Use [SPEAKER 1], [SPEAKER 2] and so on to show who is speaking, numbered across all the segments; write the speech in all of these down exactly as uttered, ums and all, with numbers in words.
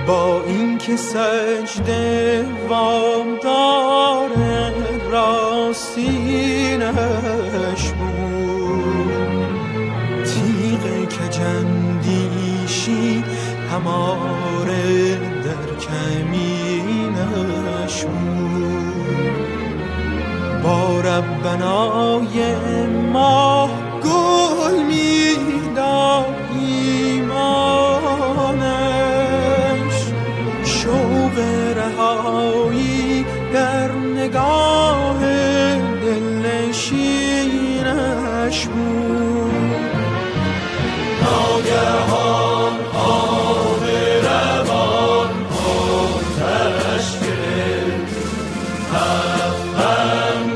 [SPEAKER 1] با این که سجده وام داره راستینش بود، تیغ کجندیشی هماره در کمینش بود. با ربنای ماه گل میداد ایمانش، شوق رهایی در نگاه دلنشینش بود. ناگهان آب روان آتش گرفت، هفت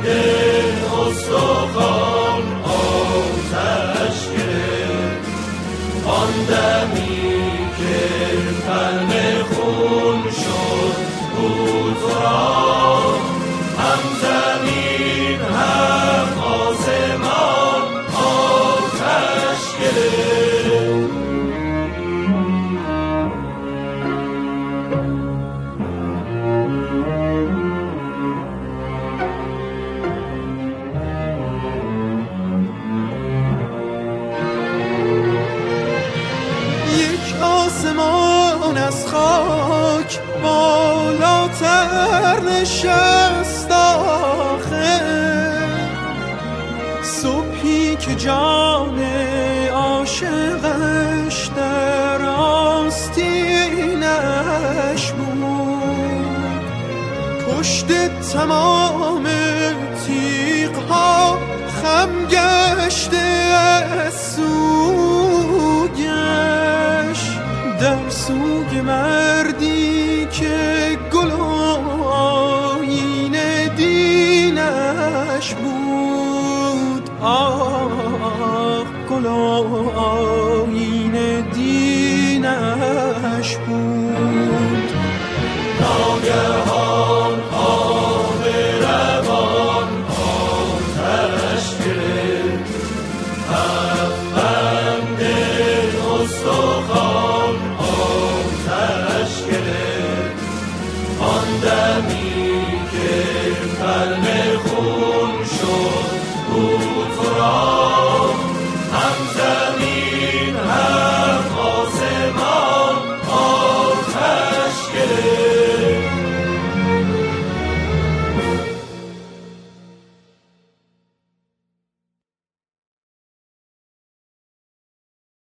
[SPEAKER 1] استخوان آتش گرفت. آن دمی که قلب خون شد بود را، هم زمین هم آسمان آتش گرفت. آسمان از خاک بالاتر نشست آخه، صبحی که جان عاشقش در آستینش بود. پشت تمام تیغ‌ها خم گشته از سویش، در سوی مردی که گل آیین دینش بود. آه گل آیین دینش بود.